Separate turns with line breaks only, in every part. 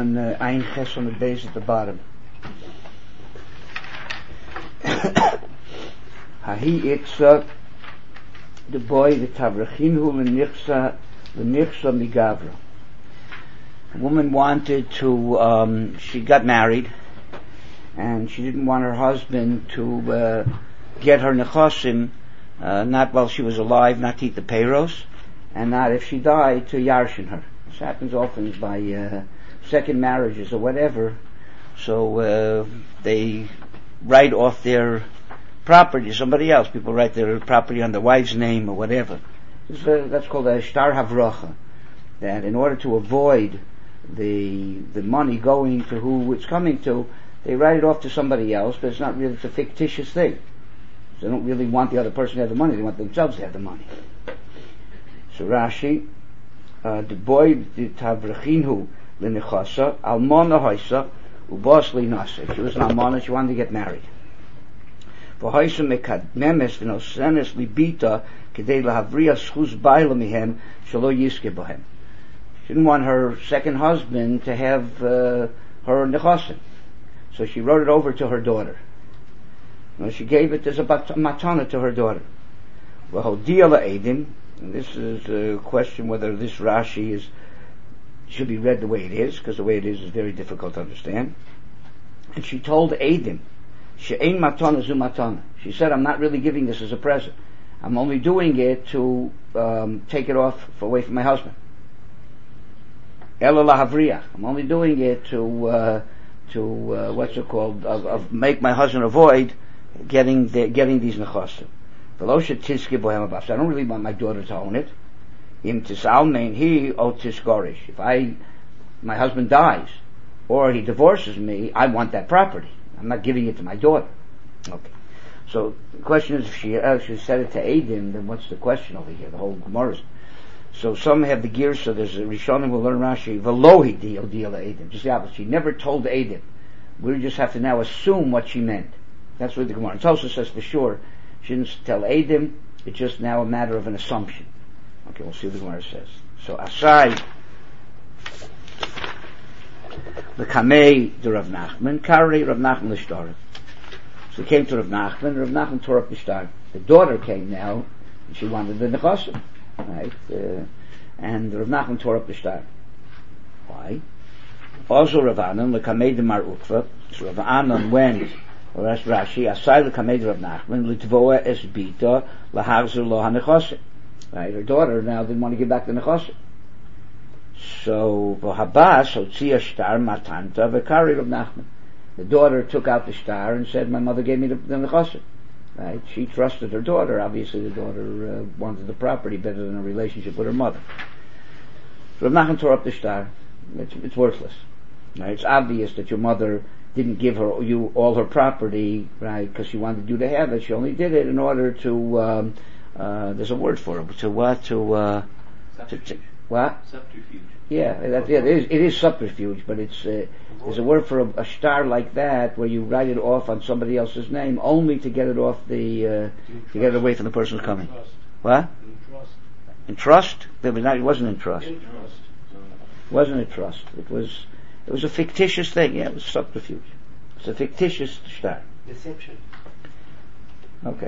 on Ein Ches on the base at the bottom. Hahi Iksa, the boy, the Tavrachinhu l'nichsa migavra. A woman wanted to, she got married, and she didn't want her husband to get her nechosim, not while she was alive, not to eat the peiros, and not if she died to yarshin her. This happens often by second marriages or whatever. So they write off their property to somebody else. People write their property on the wife's name or whatever. That's called a shtar havrocha. That in order to avoid the money going to who it's coming to, they write it off to somebody else, but it's not really, it's a fictitious thing. So they don't really want the other person to have the money, they want themselves to have the money. So Rashi, the boy, the tavrachinhu l'nechasa, almona hoisa, ubos linase. She was an almona, she wanted to get married. V'hoisa mekadmemes v'nosenes libita kedei lahavriya schuz baila mihem shelo yiske bohem. She didn't want her second husband to have her nechasim. So she wrote it over to her daughter. Well, she gave it as a matana to her daughter. V'hodia la'edim, and this is a question whether this Rashi should be read the way it is, because the way it is very difficult to understand. And she told Eidim, she'ein matana zu matana. She said, I'm not really giving this as a present. I'm only doing it to take it off away from my husband. Ela lahavriach. I'm only doing it to what's it called, of make my husband avoid getting these nechasim. I don't really want my daughter to own it. Im tisalmein he o tisgorish. If my husband dies, or he divorces me, I want that property. I'm not giving it to my daughter. Okay. So the question is, if she actually said it to Eidim, then what's the question over here? The whole Gemara. So some have the gear, so there's a Rishonim will learn Rashi, Velohi deal Eidim. Just the opposite. She never told Eidim. We just have to now assume what she meant. That's what the Gemara. It also says for sure, she didn't tell Eidim, it's just now a matter of an assumption. Okay, we'll see what the Gemara says. So aside, the Kamei to Rav Nachman, Kari Rav Nachman l'shtar. So he came to Rav Nachman tore up the shtar. The daughter came now, and she wanted the nechasim. Right, and Rav Nachman tore up the shtar. Why? Also Rav Anan l'kamei de Mar Ukva. So Rav Anan went, or that's Rashi, aside l'kamei de Rav Nachman l'tvoa es bita lahachzer lo hanechasim. Right, her daughter now didn't want to give back the nechasim. So v'habas hotzia shtar matanta v'kari Rav Nachman. The daughter took out the shtar and said, "My mother gave me the nechasim." Right? She trusted her daughter. Obviously, the daughter wanted the property better than a relationship with her mother. So Rav Nachman tore up the shtar. It's worthless. Right? It's obvious that your mother didn't give you all her property, right? Because she wanted you to have it. She only did it in order to. There's a word for it. To what? What?
Subterfuge.
Yeah, it is subterfuge, but there's a word for a shtar like that where you write it off on somebody else's name only to get it off to get it away from the person who's coming. What? In trust? It wasn't in trust. It wasn't in trust. It was a fictitious thing. Yeah, it was subterfuge. It's a fictitious shtar.
Deception.
Okay.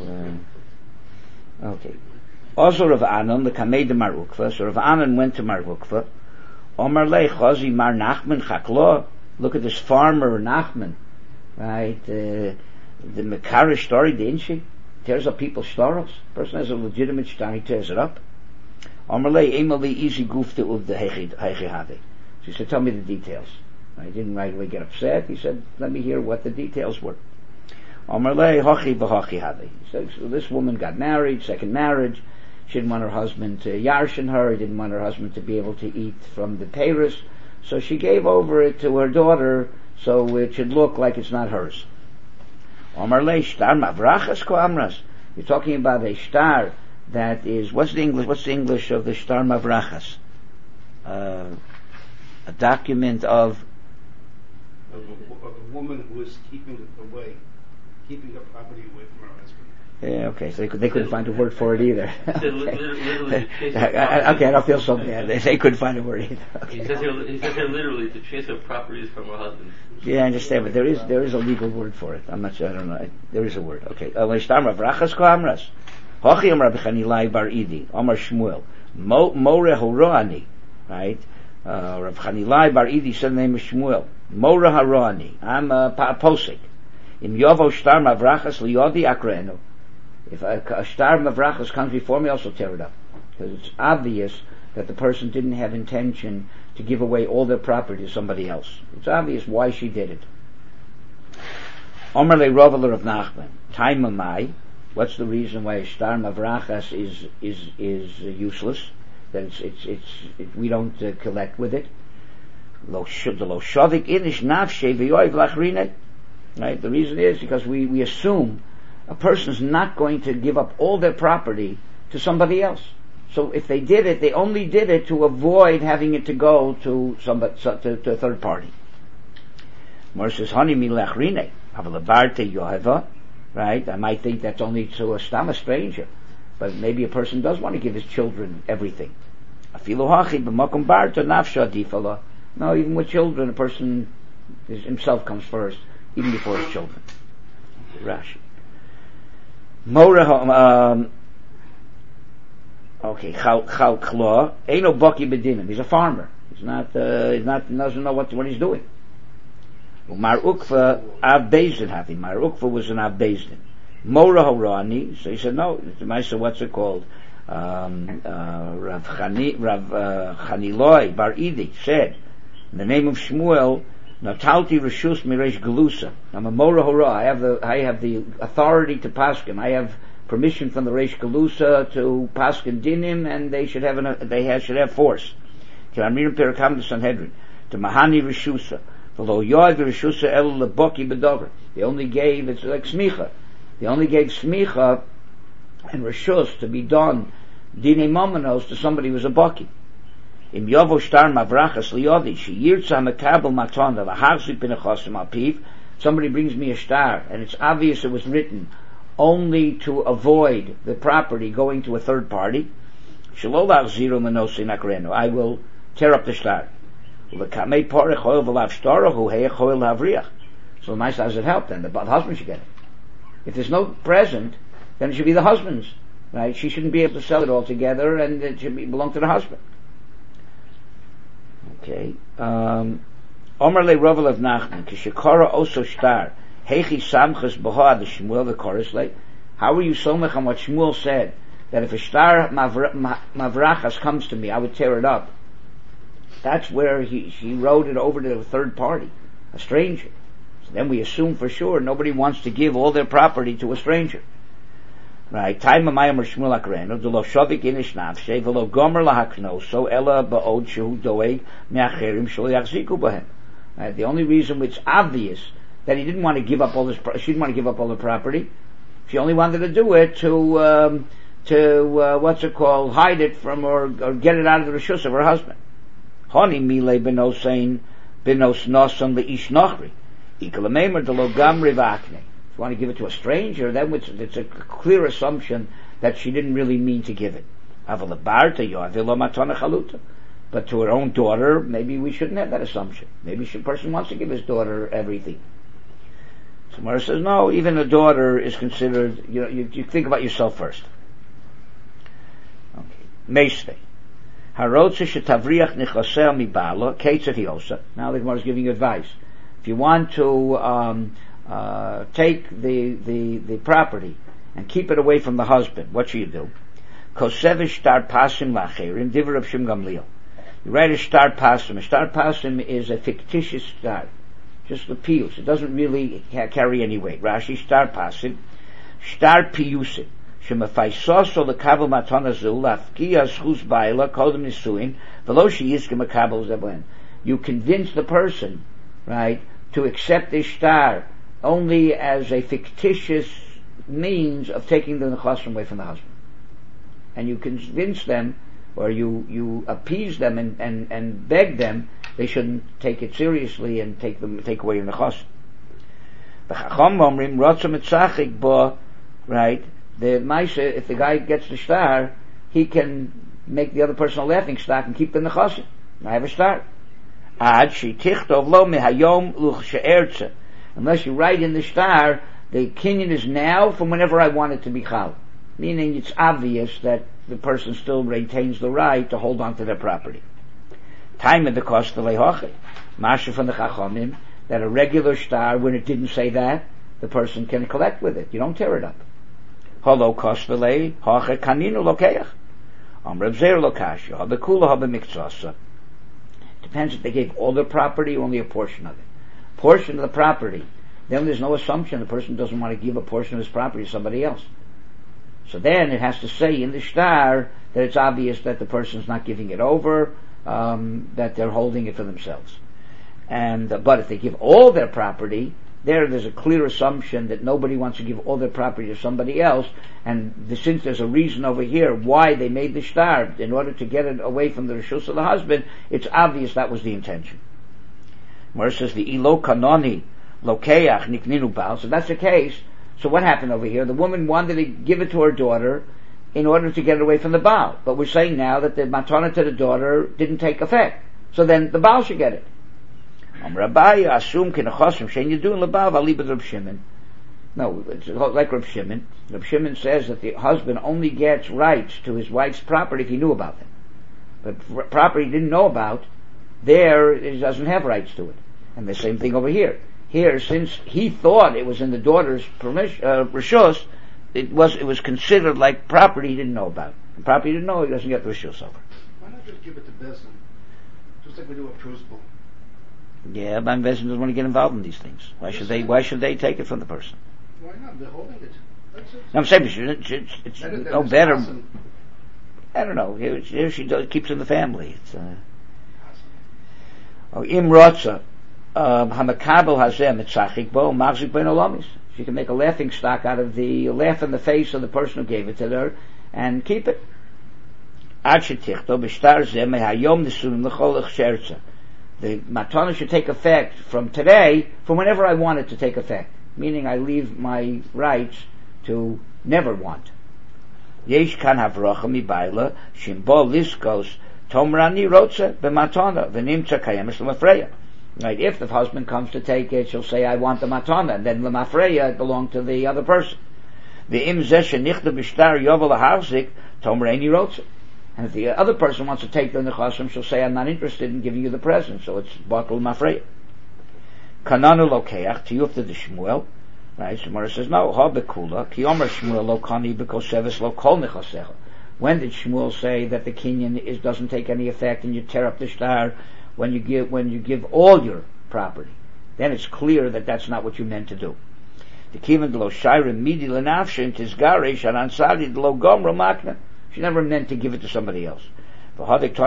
Okay. Also Rav Anan, the Kamei de Mar Ukva. So Rav Anan went to Mar Ukva. Omar lei chazi Mar Nachman chaklo. Look at this farmer Nachman, right? The Mekarish story, didn't she? Tears up people's storos. Person has a legitimate star, he tears it up. Omar lei emali easy gufte uv the heichihave. So he said, tell me the details. He didn't right away get upset. He said, let me hear what the details were. Omar lei hochi v'hochi have. He said, so this woman got married, second marriage. She didn't want her husband to yarshin her. He didn't want her husband to be able to eat from the peiros. So she gave over it to her daughter so it should look like it's not hers. Omar lei shtar mavrachas ko amras. You're talking about a shtar that is, what's the English of the shtar mavrachas? A document of
a woman who is keeping her property away from her husband.
Yeah, okay, so they couldn't find a word for it either. Okay.
Literally,
Okay, I don't feel so bad. They couldn't find a word either. Okay.
He says here literally to transfer properties from her husband.
Yeah, I understand, but there is a legal word for it. I'm not sure. I don't know. There is a word. Okay. Leishtam Rav Rachas Koamras. Hochi Amar B'Chanilai Bar Idi. Amar Shmuel. More Horoani. Right. Rav Chanilai Bar Idi said the name of Shmuel. More Horoani. I'm a posik. Im Yovo Shtar Mavrachas Liyodi Akreno. If a star Mavrachas comes before me, I'll also tear it up. Because it's obvious that the person didn't have intention to give away all their property to somebody else. It's obvious why she did it. Omer le Roveler of Nachman. Time Amai. What's the reason why a star Mavrachas is useless? That we don't collect with it. Lo Shodik Inish Nafshe V'yoiv Lachrine. Right? The reason is because we assume a person's not going to give up all their property to somebody else. So if they did it, they only did it to avoid having it to go to to a third party. More says, "Hani milachrine avalabarte yoheva." Right? I might think that's only to a stranger, but maybe a person does want to give his children everything. Afilu hachi b'makom barta nafsha difala. No, even with children, a person himself comes first, even before his children. Rashi. Okay, Chal Klo, Eino Baki Bedinim. He's a farmer. He's not doesn't know what he's doing. Mar Ukva Av Bezdin Havi. Mar Ukva was an Av Bezdin. Mora Horani. So he said, no, what's it called? Rav Chaniloi Bar Idi said, in the name of Shmuel, Natalti Rishus Miresh Galusa. I'm a Mora Hora. I have the authority to paskin. I have permission from the Reish Galusa to paskin dinim, and they should have force. To Amirim Perakam the Sanhedrin. To Mahani Rishusa. V'lo Yoav Rishusa El Leboki Bedover. They only gave, it's like Smicha. They only gave Smicha and Rishus to be done Dine Momenos to somebody who was a Boki. Im Yovo Shtar Mavrachas Liyodi, She Yirtza Mekabel Matona, V'harzik B'nechosim Alpiv. Somebody brings me a star, and it's obvious it was written only to avoid the property going to a third party. Shalolach Zero Menosi Nakreno. I will tear up the star. L'kamei Porech Hoil V'lav Shtorahu Heich Hoil Havriach. So nice, does it help then? The husband should get it. If there's no present, then it should be the husband's. Right? She shouldn't be able to sell it all together, and it should belong to the husband. Okay. Omer le Rovel of Nachman, Kishikora Oso Shtar, Hechi Samchas Boha, the Shmuel, the chorus like, how are you so much on what Shmuel said, that if a star Mavrachas comes to me, I would tear it up. That's where he wrote it over to a third party, a stranger. So then we assume for sure nobody wants to give all their property to a stranger. Right? Time Amayim Shmuel Akreno, the lo shavik inish nafshe, v'lo gomer lahaknoso, ela ba'od shehu doeg me'acherim shelo yachziku bahem. Right? The only reason it's obvious that he didn't want to give up all she didn't want to give up all the property. She only wanted to do it to hide it from or get it out of the rishus of her husband. Honi mile benosein benos noson leish nochri. Ikalamemer de lo gamri v'akne. If you want to give it to a stranger, then it's a clear assumption that she didn't really mean to give it. But to her own daughter, maybe we shouldn't have that assumption. Maybe a person wants to give his daughter everything. So Mara says, no, even a daughter is considered, you think about yourself first. Okay. Meisvei. Harotze shetavriach nichaseh mibala, ketzat hiosa. Now the Gemara is giving you advice. If you want to take the property and keep it away from the husband, what should you do? Kosevish star pasim lacherim, divrei Rav Shimon Gamliel. You write a star pasim. A star pasim is a fictitious star, just the pius. It doesn't really carry any weight. Rashi star pasim, star piusim. Shemafaisoso lekabel matana zul lafkia schus baila kodem nisuin v'lo sheyizke makabel zeblen. You convince the person, right, to accept this star only as a fictitious means of taking the nechassim away from the husband. And you convince them, or you appease them and beg them, they shouldn't take it seriously and take away your nechassim. The Chacham omrim rotza mitzachik bo, right, the Maisha, if the guy gets the star, he can make the other person a laughing stock and keep the nechasim. I have a star. Unless you write in the star, the kinyan is now from whenever I want it to be chal. Meaning it's obvious that the person still retains the right to hold on to their property. Time of the cost of lehoche. Masha from the Chachamim, that a regular star, when it didn't say that, the person can collect with it. You don't tear it up. Holo cost of lei, hoche kaninu lokeach. Amrab zer lokasha, habe kula habe miktsasa. Depends if they gave all their property or only a portion of it. Portion of the property. Then there's no assumption the person doesn't want to give a portion of his property to somebody else. So then it has to say in the star that it's obvious that the person's not giving it over, that they're holding it for themselves. But if they give all their property, there's a clear assumption that nobody wants to give all their property to somebody else, and since there's a reason over here why they made the star, in order to get it away from the reshus of the husband, it's obvious that was the intention. Where it says the ilo kanoni lokeach nikninu bal, so that's the case. So what happened over here? The woman wanted to give it to her daughter in order to get it away from the baal, but we're saying now that the matana to the daughter didn't take effect, so then the baal should get it. Rabbi assume kinachosim shein yedun lebav alibad Reb Shimon. No, it's like Reb Shimon. Reb Shimon says that the husband only gets rights to his wife's property if he knew about them. But property he didn't know about, there he doesn't have rights to it. And the same thing over here. Here, since he thought it was in the daughter's reshus, it was considered like property he didn't know about. And property he didn't know, he doesn't get the reshus over.
Why not just give it to Bezdin? Just like we do a crucible.
Yeah, but Bezdin doesn't want to get involved in these things. Why should they take it from the person?
Why not? They're holding it. That's it.
No, I'm saying it's no better. I don't know. Here she keeps in the family. It's im rotza hamakabel hazeh mitzachik bo magzik ben olamis. She can make a laughing stock out of the laugh in the face of the person who gave it to her and keep it. Ad shetichto b'shtar zeh mehayom nesunim l'chol echsherza. The matana should take effect from today, from whenever I want it to take effect. Meaning I leave my rights to never want. Yesh kan havrocha mibayla shimbo liskos tomrani rotze b'matana v'nimtza kayemes l'mafreya. Right, if the husband comes to take it, she'll say, I want the matana, and then l'mafreya, it belonged to the other person. V'im zeh shenichta b'shtar yovel l'harzik tomrani rotze. And if the other person wants to take the nechasim, she'll say, I'm not interested in giving you the present, so it's batul mafreya. Kananu lokeach tiyufta de Shmuel. Right, so Mara says, no, ha bekula, ki omer Shmuel lo kani bekoseves lo kol nechasecha. When did Shmuel say that the kinyan doesn't take any effect and you tear up the star when you give all your property? Then it's clear that that's not what you meant to do. The kivan de lo shayrim midi lenafshin tizgaresh an ansadi de lo gomra makna. She never meant to give it to somebody else. That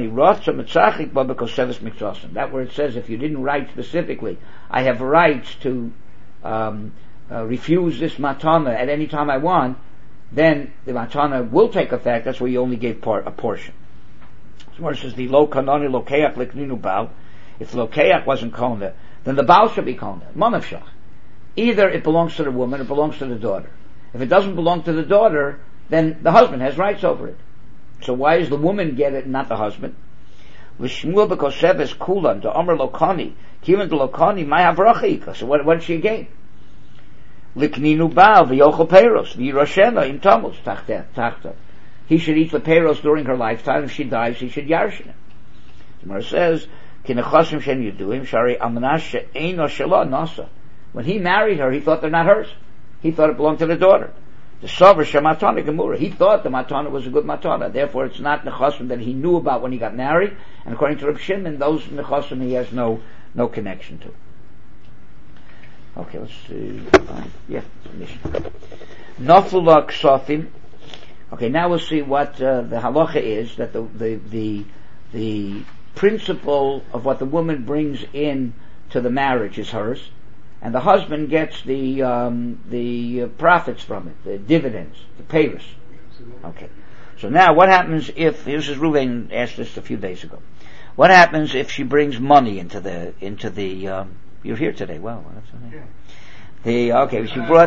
where it says, if you didn't write specifically, I have rights to refuse this matana at any time I want, then the matana will take effect. That's where you only gave a portion. So where it says, the lo kanoni lokeach likninu bal, if lokeach wasn't kona, then the bal should be kona. Manavshach. Either it belongs to the woman or it belongs to the daughter. If it doesn't belong to the daughter, then the husband has rights over it. So why does the woman get it and not the husband? L'shmuel b'koseves kulan to Omer lokani kiven to lokani my havracha. So what did she gain? Likninu bal v'yochel peiros v'yiroshena in tammuz tachta. He should eat the peiros during her lifetime. If she dies, he should yarshin it. The Gemara says, "Kinechasim shen yuduim shari amnash she'eino shelo nasa." When he married her, he thought they're not hers. He thought it belonged to the daughter. The Sover Shematana Gemura. He thought the matana was a good matana. Therefore, it's not nechasim that he knew about when he got married. And according to Reb Shimon, those nechasim he has no connection to. Okay, let's see. Yeah, Nafula Ksofim. Okay, now we'll see what the halacha is, that the principle of what the woman brings in to the marriage is hers. And the husband gets the profits from it, the dividends, the payers. Okay. So now, what happens if? This is Ruvain asked this a few days ago. What happens if she brings money into the? You're here today. Wow, that's okay. She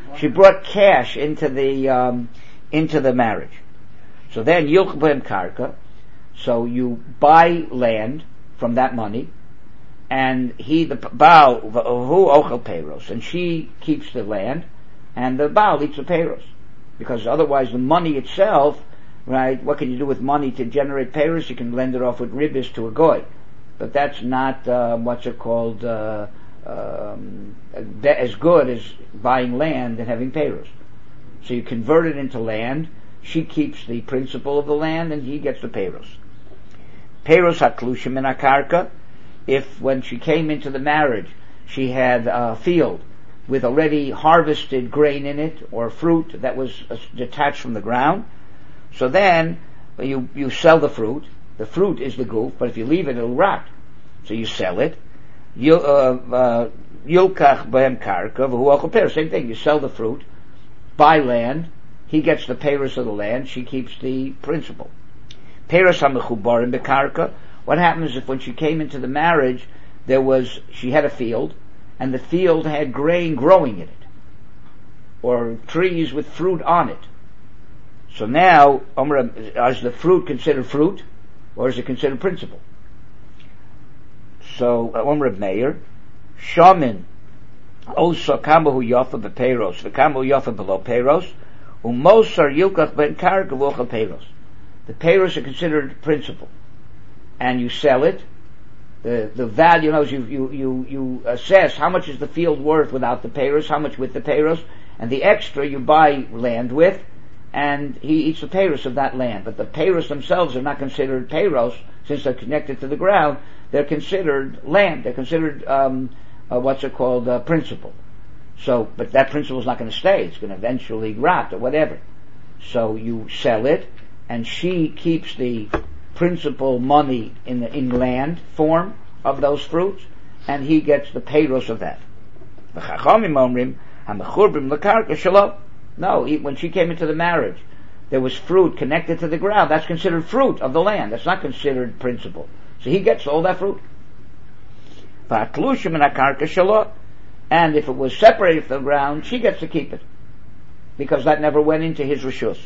She brought cash into the marriage. So then Yilch B'hem Karka, so you buy land from that money, and the Baal, who Ochel Peiros, and she keeps the land, and the Baal eats the Peiros. Because otherwise the money itself, right, what can you do with money to generate Peiros? You can lend it off with ribbis to a goy. But that's not, as good as buying land and having Peiros. So you convert it into land, she keeps the principal of the land, and he gets the Peiros. Peiros haklushim in akarka, if when she came into the marriage, she had a field with already harvested grain in it, or fruit that was detached from the ground, so then you sell the fruit. The fruit is the goof, but if you leave it, it'll rot. So you sell it. Yilkach b'hem karka v'hu ochel peiros. Same thing. You sell the fruit, buy land. He gets the peiros of the land. She keeps the principal. Peiros hamechubarim b'karka. What happens if when she came into the marriage, she had a field, and the field had grain growing in it, or trees with fruit on it. So now, is the fruit considered fruit, or is it considered principal? So, Reb Meir, Shamin, Osa Kamahu Yafa Bepeiros, V'Kamahu Yafa Below Peiros, Umosar Yilkach Ben Karka V'Ochel Peiros. The Peiros are considered principal, and you sell it. The value, you assess how much is the field worth without the Peiros, how much with the Peiros, and the extra you buy land with, and he eats the Peiros of that land. But the Peiros themselves are not considered Peiros, since they're connected to the ground. They're considered land. They're considered principal. So, but that principal is not going to stay. It's going to eventually rot or whatever. So you sell it, and she keeps the principal money in land form of those fruits, and he gets the peiros of that. The Chachamim omrim hamechubrim lekarka shelo. No, when she came into the marriage, there was fruit connected to the ground. That's considered fruit of the land. That's not considered principal. So he gets all that fruit. V'atlushim in akarka shelo. And if it was separated from the ground, she gets to keep it, because that never went into his rishus.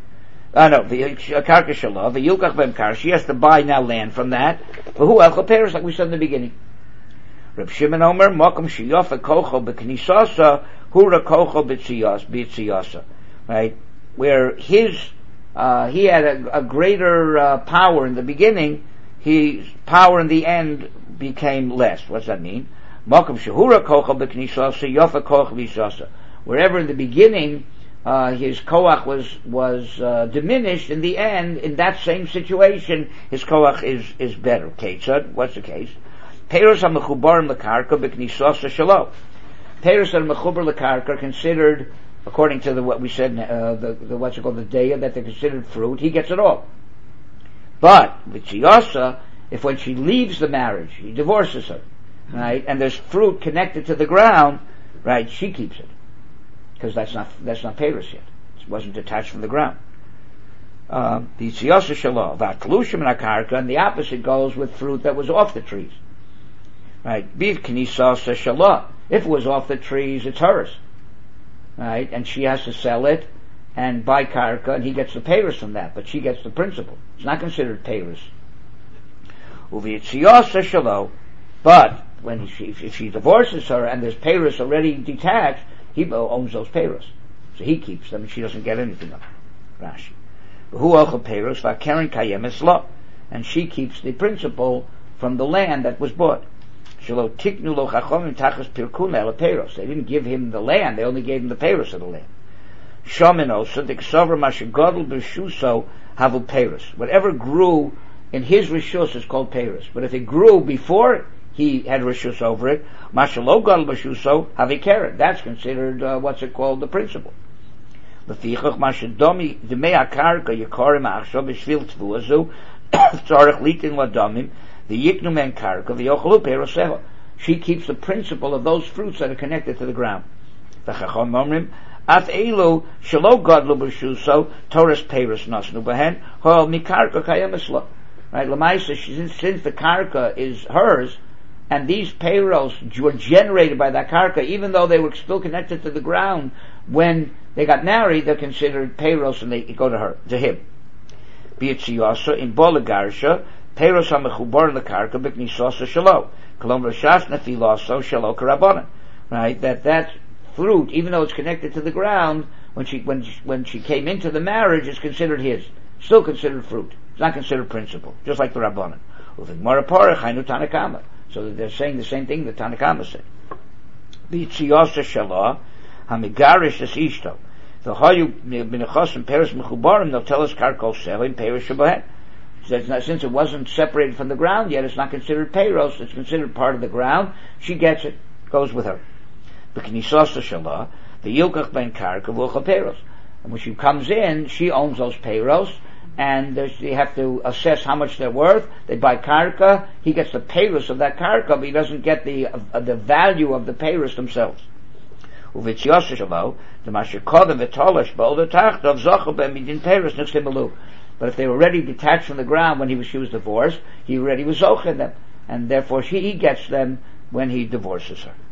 Karka shelo, the yilkach b'hem kar. She has to buy now land from that. V'hu elchel peiros, like we said in the beginning. Reb Shimon Omer, mokum shiyofa kocho b'knisasa, hura kocho b'tziyasa. Right, where he had a greater power in the beginning, his power in the end became less. What does that mean? Mokum shehura kocho b'knisasa, yofa kocho b'tziyasa. Wherever in the beginning his koach was diminished, in the end, in that same situation, his koach is better. Ketzad, what's the case? Peiros ha-mechubarim lekarka b'knisasa shelo. Peiros ha-mechubar lekarka are considered, according to what we said, the deya, that they're considered fruit. He gets it all. But b'tziyasa, if when she leaves the marriage, he divorces her, right, and there's fruit connected to the ground, right, she keeps it, because that's not peiros yet. It wasn't detached from the ground. B'tziyasa shelo v'atlushim in akarka, and the opposite goes with fruit that was off the trees. Right, if it was off the trees, it's hers, right, and she has to sell it and buy karka, and he gets the peiros from that, but she gets the principal. It's not considered peiros. But if she divorces her and there's peiros already detached, he owns those peiros, so he keeps them, and she doesn't get anything of them. Rashi, and she keeps the principal from the land that was bought. They didn't give him the land, they only gave him the peiros of the land. Whatever grew in his rishus is called peiros. But if it grew before he had rishus over it, that's considered the principal. She keeps the principle of those fruits that are connected to the ground. Right, Lamaisa, since the karka is hers, and these payros were generated by that karka, even though they were still connected to the ground when they got married, they're considered payros and they go to him. B'yitziyasa in bolagarsha, payros hamechubar lekarka b'knisasa shalo, kolom rashas nefilaso shalo karabanan. Right, that fruit, even though it's connected to the ground, when she came into the marriage, is considered his. Still considered fruit. It's not considered principal, just like the rabbanan. So that they're saying the same thing that Tanakama said. B'yitziyasa shalah hamigarish es ishto. The hayu b'nechasim peres mechubarim, they'll tell us karkol selim peres shabahet. Since it wasn't separated from the ground yet, it's not considered peiros, it's considered part of the ground. She gets it, goes with her. B'knisasa shalah, the yilkach ben karka v'ucha peiros. And when she comes in, she owns those peiros, and they have to assess how much they're worth. They buy karka, he gets the peiros of that karka, but he doesn't get the value of the peiros themselves. But if they were already detached from the ground when she was divorced, he already was zoch in them, and therefore he gets them when he divorces her.